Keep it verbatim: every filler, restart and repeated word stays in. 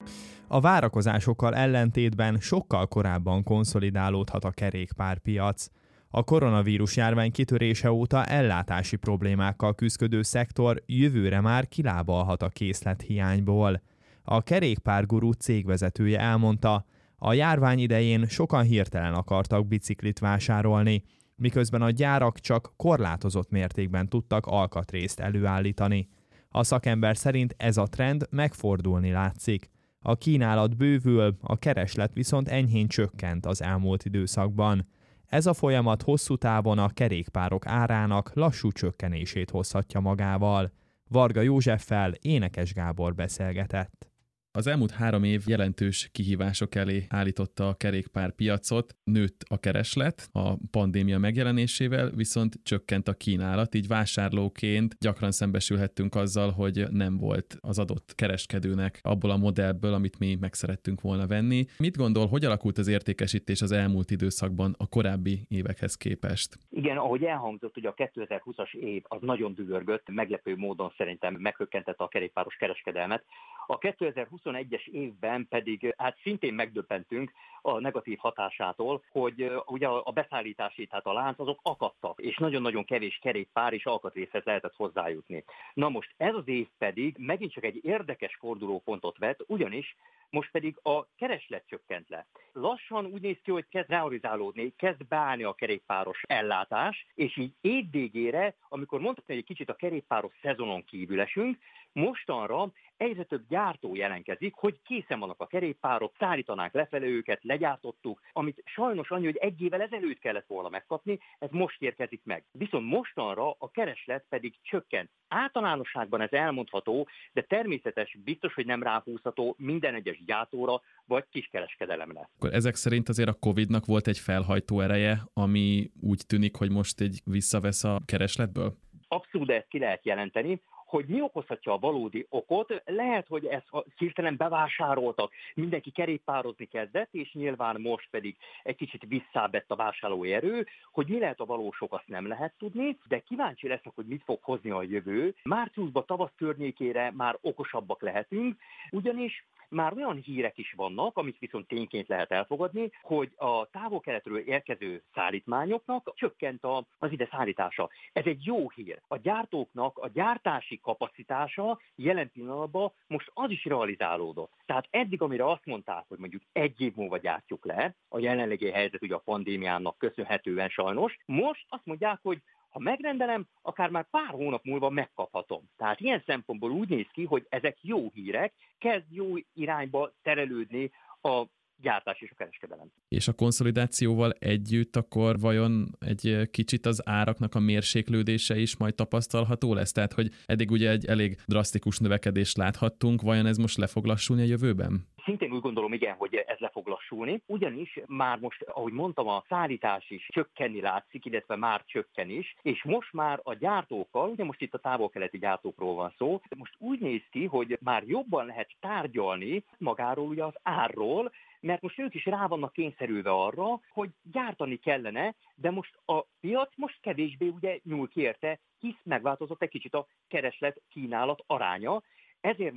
A várakozásokkal ellentétben sokkal korábban konszolidálódhat a kerékpárpiac. A koronavírus járvány kitörése óta ellátási problémákkal küszködő szektor jövőre már kilábalhat a készlethiányból. A kerékpárgurú cégvezetője elmondta, a járvány idején sokan hirtelen akartak biciklit vásárolni, miközben a gyárak csak korlátozott mértékben tudtak alkatrészt előállítani. A szakember szerint ez a trend megfordulni látszik. A kínálat bővül, a kereslet viszont enyhén csökkent az elmúlt időszakban. Ez a folyamat hosszú távon a kerékpárok árának lassú csökkenését hozhatja magával. Varga Józseffel Énekes Gábor beszélgetett. Az elmúlt három év jelentős kihívások elé állította a kerékpárpiacot, nőtt a kereslet a pandémia megjelenésével, viszont csökkent a kínálat, így vásárlóként gyakran szembesülhettünk azzal, hogy nem volt az adott kereskedőnek abból a modellből, amit mi meg szerettünk volna venni. Mit gondol, hogy alakult az értékesítés az elmúlt időszakban a korábbi évekhez képest? Igen, ahogy elhangzott, ugye a kétezer-húszas év az nagyon dühörgött, meglepő módon szerintem meghökkentette a kerékpáros kereskedelmet. A kétezer-huszonegyes évben pedig hát szintén megdöbbentünk a negatív hatásától, hogy ugye a beszállítási, tehát a lánc, azok akadtak, és nagyon-nagyon kevés kerékpár és alkatrészhez lehetett hozzájutni. Na most ez az év pedig megint csak egy érdekes fordulópontot vet, ugyanis most pedig a kereslet csökkent le. Lassan úgy néz ki, hogy kezd realizálódni, kezd beállni a kerékpáros ellátás, és így év végére, amikor mondhatni, hogy egy kicsit a kerékpáros szezonon kívül esünk, mostanra egyre több gyártó jelentkezik, hogy készen vannak a kerékpárok, szállítanánk lefelé őket, legyártottuk, amit sajnos annyi, hogy egy évvel ezelőtt kellett volna megkapni, ez most érkezik meg. Viszont mostanra a kereslet pedig csökkent. Általánosságban ez elmondható, de természetes, biztos, hogy nem ráhúzható minden egyes gyártóra vagy kiskereskedelemre. Akkor ezek szerint azért a Covidnak volt egy felhajtó ereje, ami úgy tűnik, hogy most egy visszavesz a keresletből? Abszolút ezt ki lehet jelenteni. Hogy mi okozhatja a valódi okot, lehet, hogy ezt hirtelen bevásároltak, mindenki kerékpározni kezdett, és nyilván most pedig egy kicsit visszábett a vásárlói erő, hogy mi lehet a valós ok, azt nem lehet tudni, de kíváncsi leszek, hogy mit fog hozni a jövő. Márciusban, tavasz környékére már okosabbak lehetünk, ugyanis már olyan hírek is vannak, amit viszont tényként lehet elfogadni, hogy a távol-keletről érkező szállítmányoknak csökkent a, az ide szállítása. Ez egy jó hír. A gyártóknak a gyártási kapacitása jelen pillanatban most az is realizálódott. Tehát eddig, amire azt mondták, hogy mondjuk egy év múlva gyártjuk le, a jelenlegi helyzet ugye a pandémiának köszönhetően sajnos, most azt mondják, hogy ha megrendelem, akár már pár hónap múlva megkaphatom. Tehát ilyen szempontból úgy néz ki, hogy ezek jó hírek, kezd jó irányba terelődni a gyártás és a kereskedelem. És a konszolidációval együtt akkor vajon egy kicsit az áraknak a mérséklődése is majd tapasztalható lesz? Tehát, hogy eddig ugye egy elég drasztikus növekedést láthattunk, vajon ez most le fog lassulni a jövőben? Szintén úgy gondolom, igen, hogy ez le fog lassulni, ugyanis már most, ahogy mondtam, a szállítás is csökkenni látszik, illetve már csökken is, és most már a gyártókkal, ugye most itt a távol-keleti gyártókról van szó, most úgy néz ki, hogy már jobban lehet tárgyalni magáról ugye az árról, mert most ők is rá vannak kényszerülve arra, hogy gyártani kellene, de most a piac most kevésbé ugye nyúl ki érte, hisz megváltozott egy kicsit a kereslet-kínálat aránya, ezért